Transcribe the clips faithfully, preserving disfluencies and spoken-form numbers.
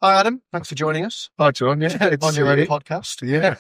Hi, Adam. Thanks for joining us. Hi, John. Yeah, it's on your own podcast. Yeah.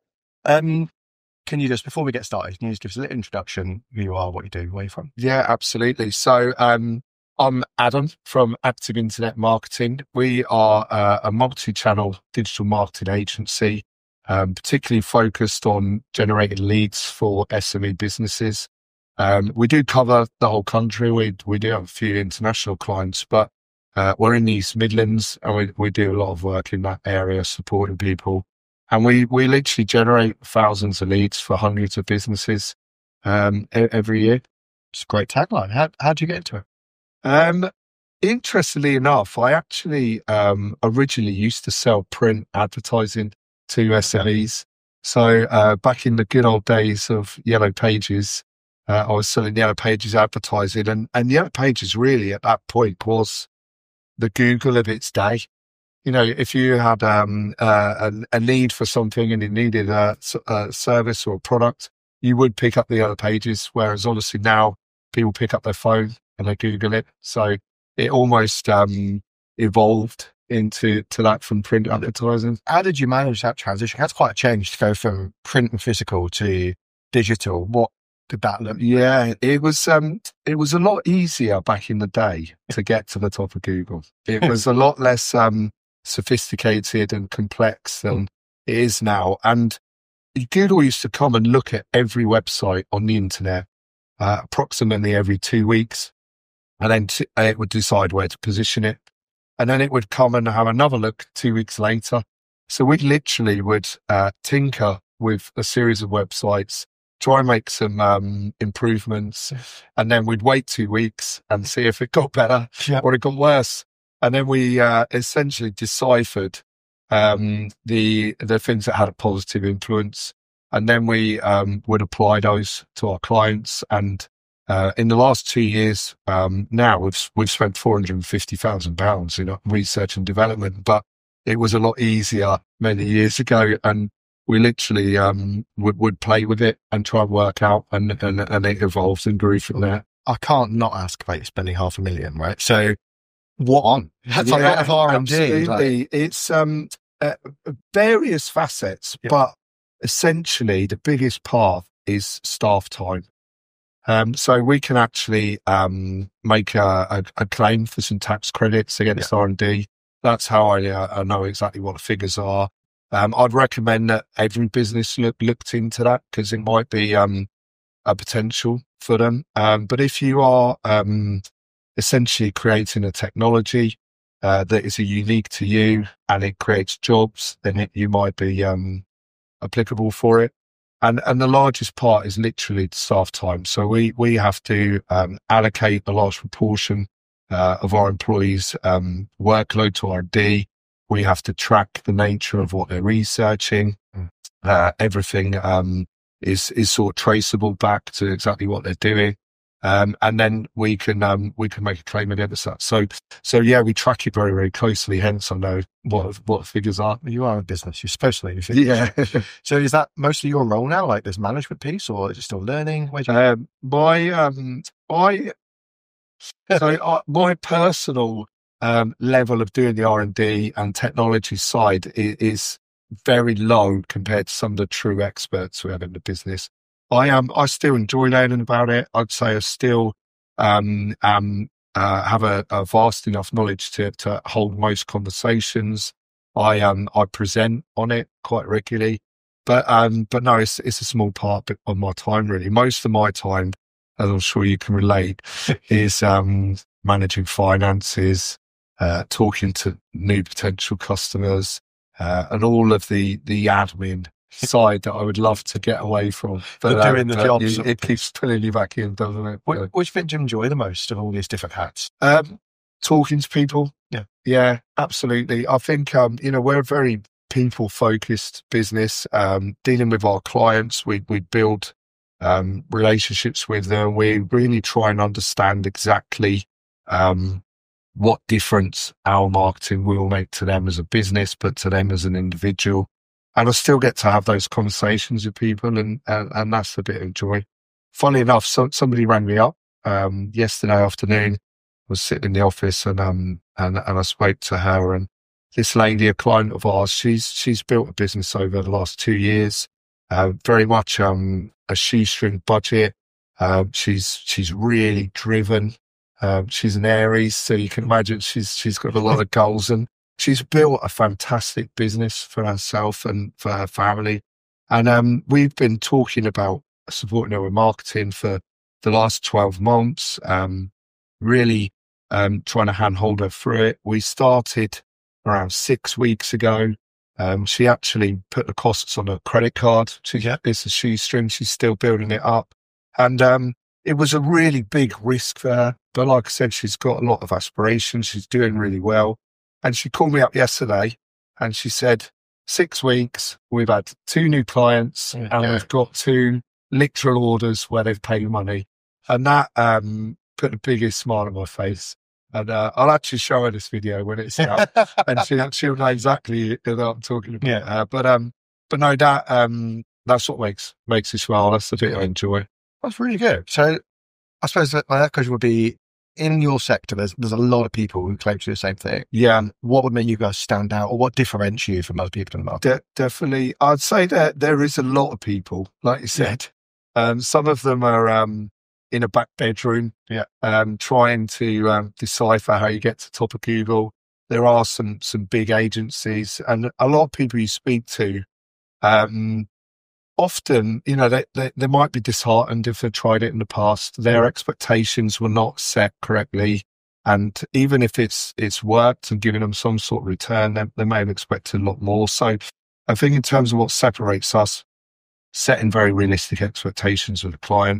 um, can you just, before we get started, can you just give us a little introduction, who you are, what you do, where you're from? Yeah, absolutely. So um, I'm Adam from Active Internet Marketing. We are uh, a multi-channel digital marketing agency, um, particularly focused on generating leads for S M E businesses. Um, we do cover the whole country. We we do have a few international clients, but uh, we're in the East Midlands, and we, we do a lot of work in that area, supporting people. And we, we literally generate thousands of leads for hundreds of businesses um, e- every year. It's a great tagline. How how do you get into it? Um, interestingly enough, I actually um, originally used to sell print advertising to S M Es. So uh, back in the good old days of Yellow Pages, uh, I was selling Yellow Pages advertising, and, and Yellow Pages really at that point was the Google of its day. You know, if you had um, uh, a, a need for something and you needed a, a service or a product, you would pick up the Yellow Pages. Whereas honestly now people pick up their phone and they Google it. So it almost um, evolved into to that from print advertising. How did you manage that transition? That's quite a change to go from print and physical to digital. What did that look like? Yeah, it was um, it was a lot easier back in the day to get to the top of Google. It was a lot less um, sophisticated and complex than it is now. And Google used to come and look at every website on the internet uh, approximately every two weeks. And then t- it would decide where to position it. And then it would come and have another look two weeks later. So we literally would uh, tinker with a series of websites, try and make some um, improvements. And then we'd wait two weeks and see if it got better Yeah. or it got worse. And then we uh, essentially deciphered um, the the things that had a positive influence. And then we um, would apply those to our clients. And uh, in the last two years, um, now we've we've spent four hundred and fifty thousand pounds in research and development. But it was a lot easier many years ago, and we literally um, would would play with it and try and work out, and and, and it evolved and grew from there. I can't not ask about you spending half a million, right? So what on? That's a Yeah, lot of R and D. absolutely. Like, It's um, uh, various facets, Yeah. but essentially the biggest part is staff time. Um, so we can actually um, make a, a, a claim for some tax credits against R and D. That's how I, uh, I know exactly what the figures are. Um, I'd recommend that every business look, looked into that, because it might be um, a potential for them. Um, but if you are um, essentially creating a technology uh, that is unique to you and it creates jobs, then it, you might be um, applicable for it. And and the largest part is literally the staff time. So we we have to um, allocate a large proportion uh, of our employees' um, workload to R and D. We have to track the nature of what they're researching. Mm. Uh, everything um, is is sort of traceable back to exactly what they're doing. Um, and then we can um, we can make a claim against that. So so yeah, we track it very very closely. Hence, I know what what the figures are. you are a business. You're supposed to be. Yeah. So is that mostly your role now, like this management piece, or is it still learning? Where do you... Um, my um, I so uh, my personal um, level of doing the R and D and technology side is, is very low compared to some of the true experts we have in the business. I am. I still enjoy learning about it. I'd say I still um, um, uh, have a, a vast enough knowledge to to hold most conversations. I um I present on it quite regularly, but um but no, it's it's a small part of my time really. Most of my time, as I'm sure you can relate, is um managing finances, uh, talking to new potential customers, uh, and all of the the admin side that I would love to get away from. But uh, doing the but jobs. you- it keeps pulling you back in, doesn't it? Which, which bit do you enjoy the most of all these different hats? Um, talking to people. Yeah. Yeah, absolutely. I think, um, you know, we're a very people focused business, um, dealing with our clients. We, we build, um, relationships with them. We really try and understand exactly, um, what difference our marketing will make to them as a business, but to them as an individual. And I still get to have those conversations with people, and, and, and that's a bit of joy. Funnily enough, so, somebody rang me up, um, yesterday afternoon. I was sitting in the office and, um, and, and I spoke to her, and this lady, a client of ours, she's she's built a business over the last two years, uh, very much um, a shoestring budget. Um, she's she's really driven. Um, she's an Aries, so you can imagine she's she's got a lot of goals, and she's built a fantastic business for herself and for her family. And um, we've been talking about supporting her with marketing for the last twelve months, um, really um, trying to handhold her through it. We started around six weeks ago. Um, she actually put the costs on a credit card. She, yeah, it's a shoestring. She's still building it up. And um, it was a really big risk for her. But like I said, she's got a lot of aspirations. She's doing really well. And she called me up yesterday and she said, six weeks, we've had two new clients yeah. and we've got two literal orders where they've paid money. And that um, put the biggest smile on my face. And uh, I'll actually show her this video when it's out, and she, she'll know exactly what I'm talking about. Yeah. Uh, but um, but no, that um, that's what makes makes you smile. That's the bit I enjoy. That's really good. So I suppose that my question would be, in your sector, there's there's a lot of people who claim to do the same thing. Yeah. What would make you guys stand out, or what differentiates you from other people in the market? De- definitely, I'd say that there is a lot of people, like you said. Yeah. Um, some of them are um. in a back bedroom, yeah, um, trying to um, decipher how you get to top of Google. There are some some big agencies, and a lot of people you speak to, um, often, you know, they, they they might be disheartened if they've tried it in the past. Their expectations were not set correctly, and even if it's it's worked and given them some sort of return, they, they may have expected a lot more. So, I think in terms of what separates us, setting very realistic expectations with the client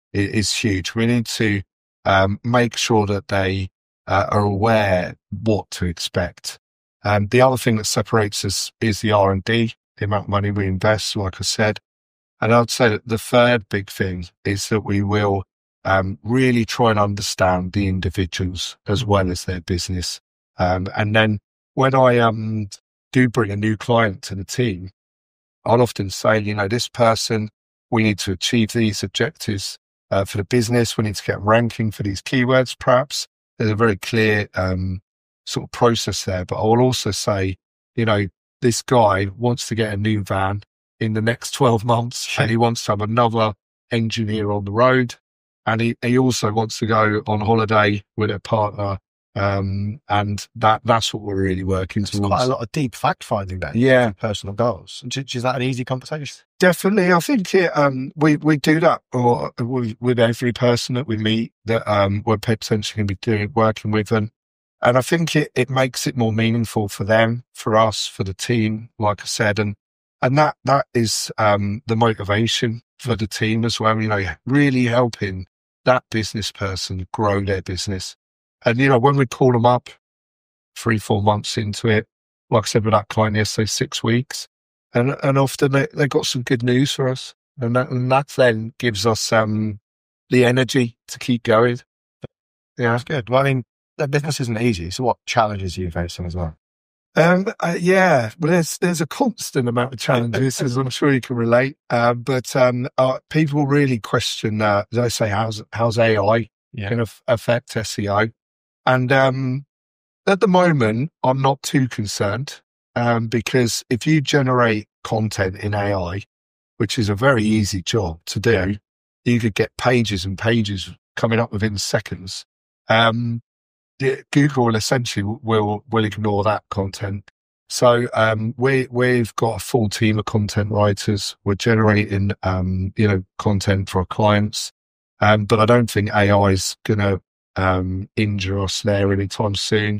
is huge. We need to um, make sure that they uh, are aware what to expect. Um, the other thing that separates us is the R and D, the amount of money we invest, like I said. And I'd say that the third big thing is that we will um, really try and understand the individuals as well as their business. Um, and then when I um, do bring a new client to the team, I'll often say, you know, this person, we need to achieve these objectives Uh, for the business. We need to get ranking for these keywords, perhaps. There's a very clear um, sort of process there. But I will also say, you know, this guy wants to get a new van in the next twelve months, and he wants to have another engineer on the road. And he, he also wants to go on holiday with a partner. Um, and that that's what we're really working towards. Quite a lot of deep fact finding there. Yeah. Personal goals. Is that an easy conversation? Definitely. I think it, um, we, we do that or with, with every person that we meet that, um, we're potentially going to be doing, working with. And, and I think it, it makes it more meaningful for them, for us, for the team, like I said. And, and that, that is, um, the motivation for the team as well. You know, really helping that business person grow their business. And, you know, when we call them up three, four months into it, like I said with that client yesterday, six weeks, and and often they, they got some good news for us. And that, and that then gives us um, the energy to keep going. Yeah, that's good. Well, I mean, the business isn't easy. So what challenges are you facing as well? Um, uh, yeah, well, there's, there's a constant amount of challenges, as I'm sure you can relate. Uh, but um, uh, people really question, uh, they say, how's, how's A I yeah. going to f- affect S E O? And um, at the moment, I'm not too concerned um, because if you generate content in A I, which is a very easy job to do, you could get pages and pages coming up within seconds. Um, the, Google will essentially will will ignore that content. So um, we we've got a full team of content writers. We're generating um, you know content for our clients, um, but I don't think A I is going to um, injure us there anytime soon.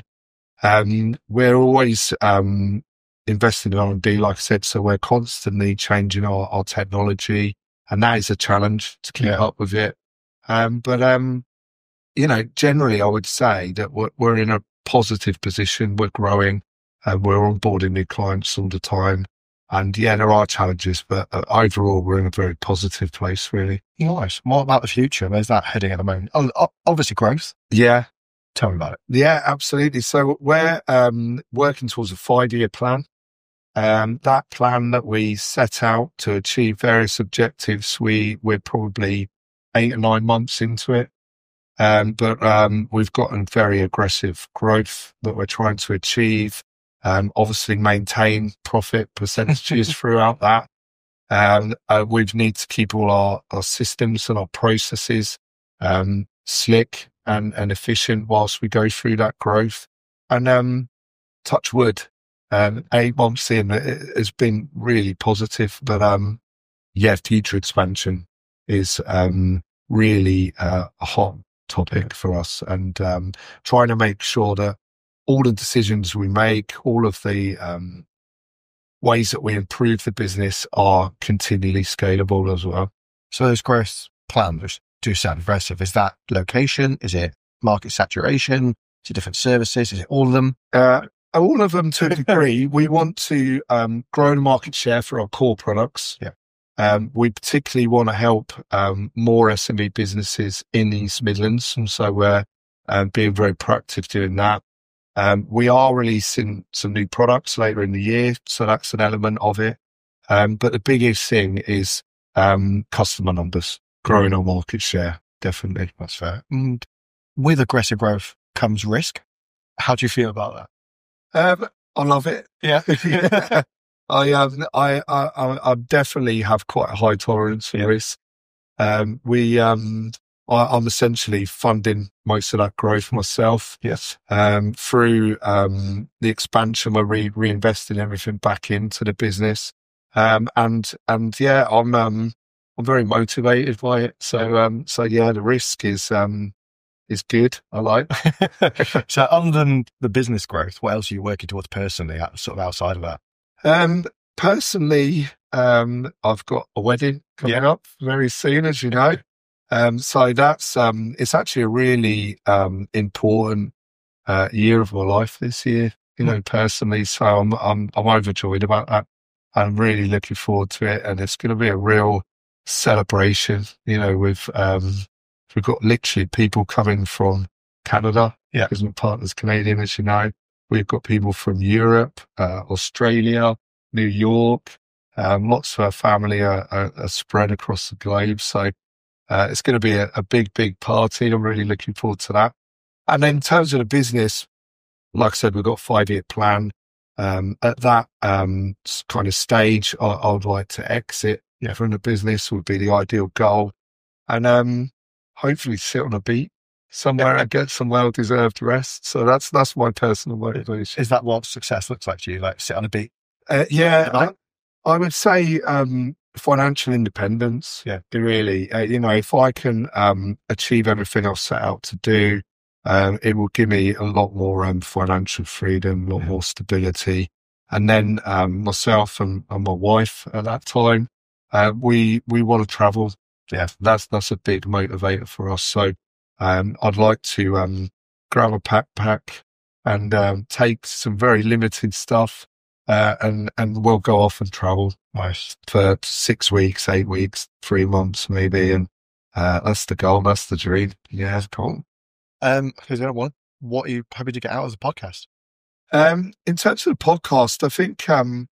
Um, we're always, um, investing in R and D, like I said, so we're constantly changing our, our technology, and that is a challenge to keep yeah. up with it. Um, but, um, you know, generally I would say that we're, we're in a positive position. We're growing and we're onboarding new clients all the time. And yeah, there are challenges, but uh, overall, we're in a very positive place, really. Nice. What about the future? Where's that heading at the moment? Oh, obviously growth. Yeah. Tell me about it. Yeah, absolutely. So we're um, working towards a five-year plan. Um, that plan that we set out to achieve various objectives, we, we're probably eight or nine months into it. Um, but um, we've gotten very aggressive growth that we're trying to achieve. Um, obviously maintain profit percentages throughout that. Um, uh, we need to keep all our, our systems and our processes, um, slick and, and efficient whilst we go through that growth. And, um, touch wood, um, eight months in, it has been really positive, but, um, yeah, future expansion is, um, really, uh, a hot topic for us, and, um, trying to make sure that all the decisions we make, all of the, um, ways that we improve the business are continually scalable as well. So those growth plans do sound aggressive. Is that location? Is it market saturation? Is it different services? Is it all of them? Uh, all of them to a degree. We want to um, grow the market share for our core products. Yeah. Um, we particularly want to help um, more S M E businesses in the East Midlands, and so we're um, being very proactive doing that. Um, we are releasing some new products later in the year, so that's an element of it. Um, but the biggest thing is um, customer numbers, growing our market share, definitely. That's fair. And with aggressive growth comes risk. How do you feel about that? Um, I love it. Yeah. I, um, I, I, I definitely have quite a high tolerance for yeah. risk. Um, we, um, I'm essentially funding most of that growth myself. Yes. Um, through um, the expansion, we're re- reinvesting everything back into the business. Um, and and yeah, I'm um, I'm very motivated by it. So um, so yeah, the risk is um, is good. I like. So other than the business growth, what else are you working towards personally, sort of outside of that? Um, personally, um, I've got a wedding coming yeah. up very soon, as you know. Um, so that's, um, it's actually a really, um, important, uh, year of my life this year, you know, personally. So I'm, I'm, I'm overjoyed about that. I'm really looking forward to it. And it's going to be a real celebration, you know, with, um, we've got literally people coming from Canada. Yeah. Because my partner's Canadian, as you know. We've got people from Europe, uh, Australia, New York. Um, lots of our family are, are, are spread across the globe. So, Uh, it's going to be a, a big, big party. I'm really looking forward to that. And then in terms of the business, like I said, we've got a five-year plan. Um, at that um, kind of stage, I, I would like to exit yeah. from the business would be the ideal goal. And um, hopefully sit on a beach somewhere and get some well-deserved rest. So that's that's my personal motivation. Is that what success looks like to you? Like sit on a beach? Uh, yeah, I, I would say... Um, financial independence. Yeah. Really, uh, you know, if I can um, achieve everything I've set out to do, um, it will give me a lot more um, financial freedom, a lot yeah. more stability. And then um, myself and, and my wife at that time, uh, we we want to travel. Yeah, that's that's a big motivator for us. So um, I'd like to um, grab a backpack and um, take some very limited stuff. Uh, and, and we'll go off and travel nice. for six weeks, eight weeks, three months maybe. And, uh, that's the goal. That's the dream. Yeah. Cool. Um, here's another one. What are you happy to get out of the podcast? Um, in terms of the podcast, I think, um,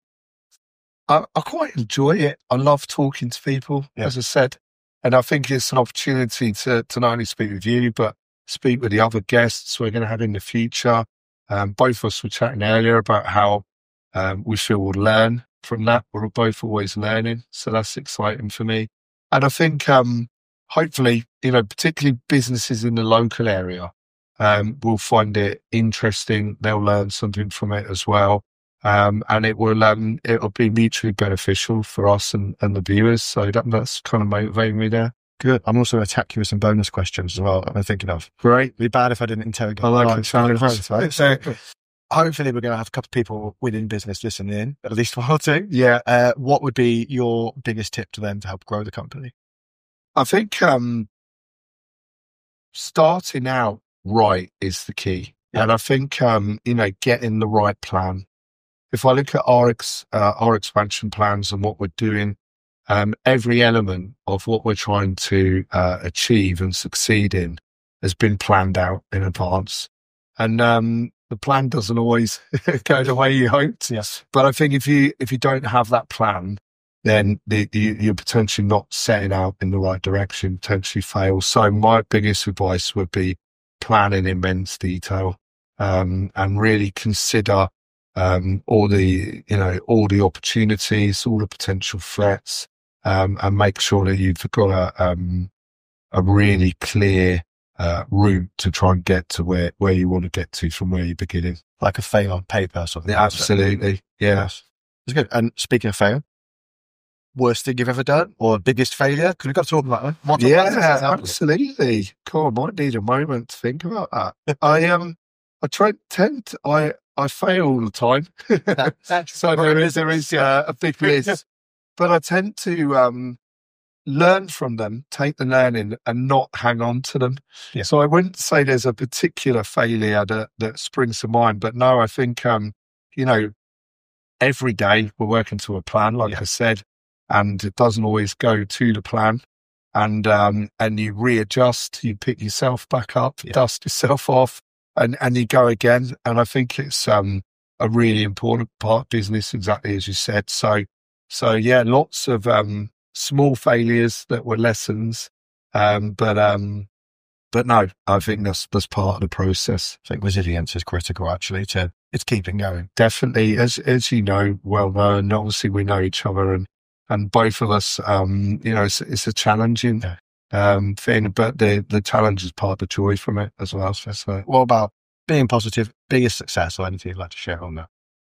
I, I quite enjoy it. I love talking to people, yeah. as I said, and I think it's an opportunity to, to not only speak with you, but speak with the other guests we're going to have in the future. Um, both of us were chatting earlier about how Um, we feel we'll learn from that. We're both always learning. So that's exciting for me. And I think, um, hopefully, you know, particularly businesses in the local area, um, will find it interesting. They'll learn something from it as well. Um, and it will, um, it'll be mutually beneficial for us and, and the viewers. So that, that's kind of motivating me there. Good. I'm also going to attack you with some bonus questions as well. I'm thinking of. Great. It'd be bad if I didn't interrogate. I like the challenge. Right? So, hopefully we're going to have a couple of people within business listening in, at least one or two. Yeah. Uh, what would be your biggest tip to them to help grow the company? I think um, starting out right is the key. Yeah. And I think, um, you know, getting the right plan. If I look at our, ex, uh, our expansion plans and what we're doing, um, every element of what we're trying to uh, achieve and succeed in has been planned out in advance. And um, the plan doesn't always go the way you hoped. Yes. But I think if you if you don't have that plan, then the, the, you're potentially not setting out in the right direction, potentially fail. So my biggest advice would be plan in immense detail, um, and really consider um, all the, you know, all the opportunities, all the potential threats, um, and make sure that you've got a, um, a really clear, uh, route to try and get to where, where you want to get to from where you're beginning. Like a fail on paper or something. Yeah, absolutely. Yeah. Yes. It's good. And speaking of fail, worst thing you've ever done or biggest failure? Because we've got to talk about that. What Yeah, absolutely. Cool. I might need a moment to think about that. I, um, I try, tend to, I, I fail all the time. That, that's so there is, there is uh, a big list, but I tend to, um, learn from them, take the learning and not hang on to them. Yeah. So I wouldn't say there's a particular failure that, that springs to mind, but no, I think, um, you know, every day we're working to a plan, like yeah. I said, and it doesn't always go to the plan. And, um, and you readjust, you pick yourself back up, yeah. dust yourself off and, and you go again. And I think it's, um, a really important part of business, exactly as you said. So, so yeah, lots of, um, small failures that were lessons. Um, but, um, but no, I think that's, that's part of the process. I think resilience is critical actually to, it's keeping going. Definitely. As, as you know, well known, obviously we know each other and, and both of us, um, you know, it's, it's a challenging, yeah. um, thing, but the, the challenge is part of the joy from it as well. So, so. What about being positive, biggest success or anything you'd like to share on that?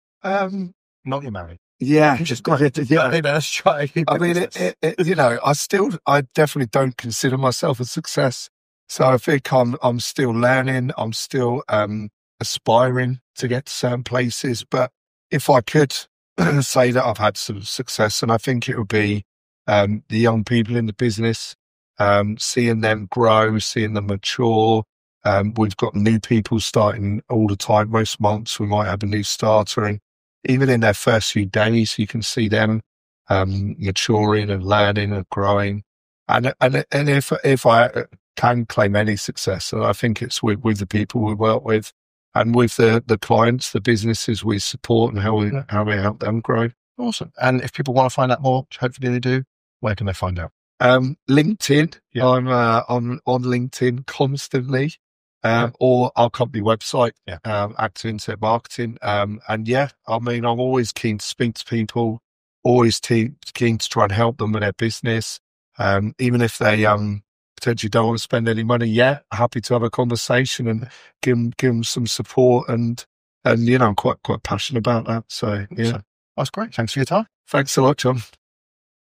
Um, not you're married. Yeah, just got it. Yeah, I mean, let's try. I mean, it, it, it, you know, I still, I definitely don't consider myself a success. So I think I'm, I'm still learning. I'm still, um, aspiring to get to certain places. But if I could say that I've had some success, and I think it would be, um, the young people in the business, um, seeing them grow, seeing them mature. Um, we've got new people starting all the time. Most months we might have a new starter, and even in their first few days, you can see them, um, maturing and learning and growing. And, and, and if, if I can claim any success, I think it's with, with the people we work with and with the, the clients, the businesses we support and how we, how we help them grow. Awesome. And if people want to find out more, hopefully they do, where can they find out? Um, LinkedIn. Yeah. I'm, uh, on, on LinkedIn constantly. Um, or our company website, yeah. um, Active Internet Marketing. Um, and yeah, I mean, I'm always keen to speak to people, always te- keen to try and help them with their business. Um, even if they, um, potentially don't want to spend any money yet, happy to have a conversation and give them, give them some support. And, and, you know, I'm quite, quite passionate about that. So yeah, that's great. Thanks for your time. Thanks a lot, John.